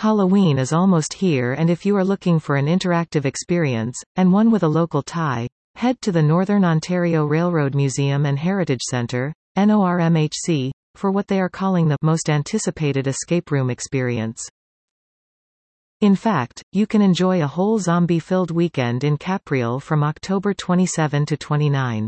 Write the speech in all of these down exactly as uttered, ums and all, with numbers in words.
Halloween is almost here, and if you are looking for an interactive experience, and one with a local tie, head to the Northern Ontario Railroad Museum and Heritage Centre, N O R M H C, for what they are calling the most anticipated escape room experience. In fact, you can enjoy a whole zombie-filled weekend in Capreol from October twenty-seventh to twenty-ninth.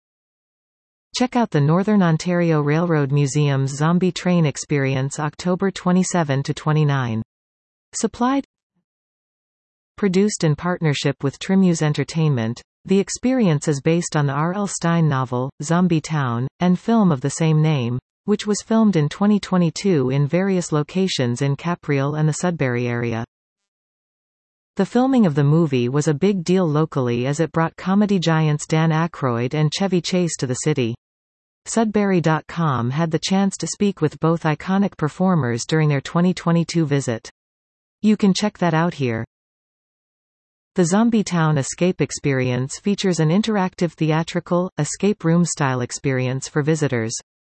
Check out the Northern Ontario Railroad Museum's Zombie Train Experience October twenty-seventh to twenty-ninth. Supplied, produced in partnership with Trimuse Entertainment, the experience is based on the R L Stine novel, Zombie Town, and film of the same name, which was filmed in twenty twenty-two in various locations in Capreol and the Sudbury area. The filming of the movie was a big deal locally as it brought comedy giants Dan Aykroyd and Chevy Chase to the city. Sudbury dot com had the chance to speak with both iconic performers during their twenty twenty-two visit. You can check that out here. The Zombie Town Escape Experience features an interactive theatrical, escape room-style experience for visitors.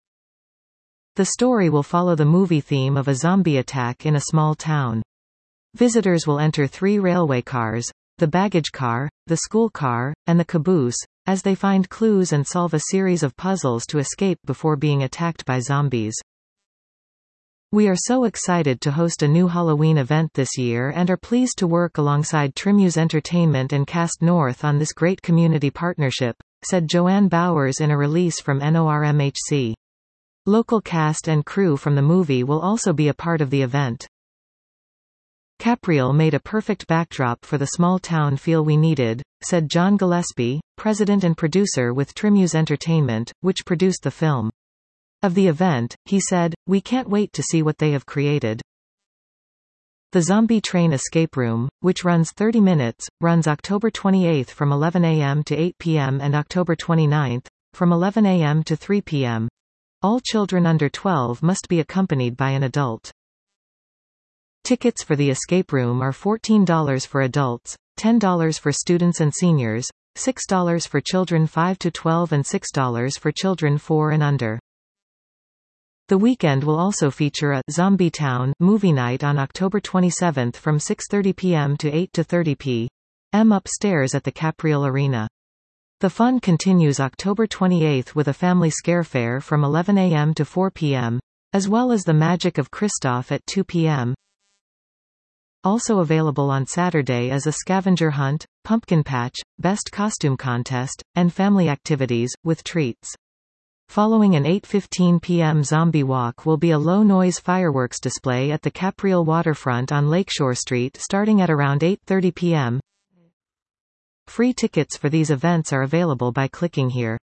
The story will follow the movie theme of a zombie attack in a small town. Visitors will enter three railway cars, the baggage car, the school car, and the caboose, as they find clues and solve a series of puzzles to escape before being attacked by zombies. We are so excited to host a new Halloween event this year and are pleased to work alongside Trimuse Entertainment and Cast North on this great community partnership, said Joanne Bowers in a release from N O R M H C. Local cast and crew from the movie will also be a part of the event. Capreol made a perfect backdrop for the small town feel we needed, said John Gillespie, president and producer with Trimuse Entertainment, which produced the film. Of the event, he said, "We can't wait to see what they have created." The Zombie Train Escape Room, which runs thirty minutes, runs October twenty-eighth from eleven a m to eight p m and October twenty-ninth, from eleven a m to three p m All children under twelve must be accompanied by an adult. Tickets for the escape room are fourteen dollars for adults, ten dollars for students and seniors, six dollars for children five to twelve and six dollars for children four and under. The weekend will also feature a Zombie Town movie night on October twenty-seventh from six thirty p m to eight thirty p m upstairs at the Capreol Arena. The fun continues October twenty-eighth with a family scare fair from eleven a m to four p m, as well as the Magic of Kristoff at two p m Also available on Saturday is a scavenger hunt, pumpkin patch, best costume contest, and family activities, with treats. Following an eight fifteen p m zombie walk will be a low-noise fireworks display at the Capreol waterfront on Lakeshore Street starting at around eight thirty p m Free tickets for these events are available by clicking here.